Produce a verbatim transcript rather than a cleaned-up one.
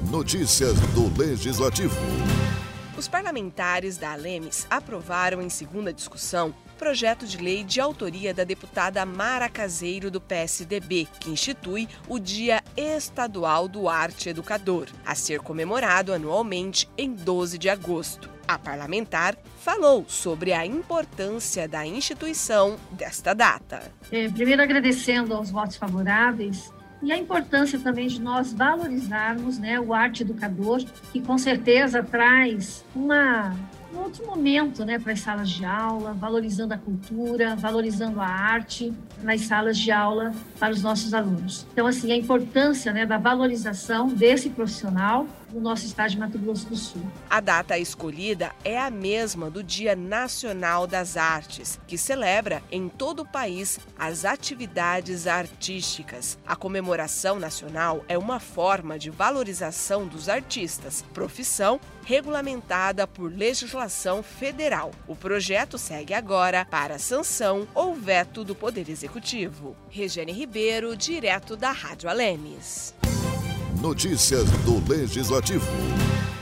Notícias do Legislativo. Os parlamentares da Alemes aprovaram em segunda discussão projeto de lei de autoria da deputada Mara Caseiro, do P S D B, que institui o Dia Estadual do Arte Educador, a ser comemorado anualmente em doze de agosto. A parlamentar falou sobre a importância da instituição desta data. É, primeiro, agradecendo aos votos favoráveis e a importância também de nós valorizarmos, né, o arte educador, que com certeza traz uma... um outro momento, né, para as salas de aula, valorizando a cultura, valorizando a arte nas salas de aula para os nossos alunos. Então, assim, a importância, né, da valorização desse profissional no nosso estado de Mato Grosso do Sul. A data escolhida é a mesma do Dia Nacional das Artes, que celebra em todo o país as atividades artísticas. A comemoração nacional é uma forma de valorização dos artistas, profissão regulamentada por legislação federal. O projeto segue agora para sanção ou veto do Poder Executivo. Regiane Ribeiro, direto da Rádio Alemes. Notícias do Legislativo.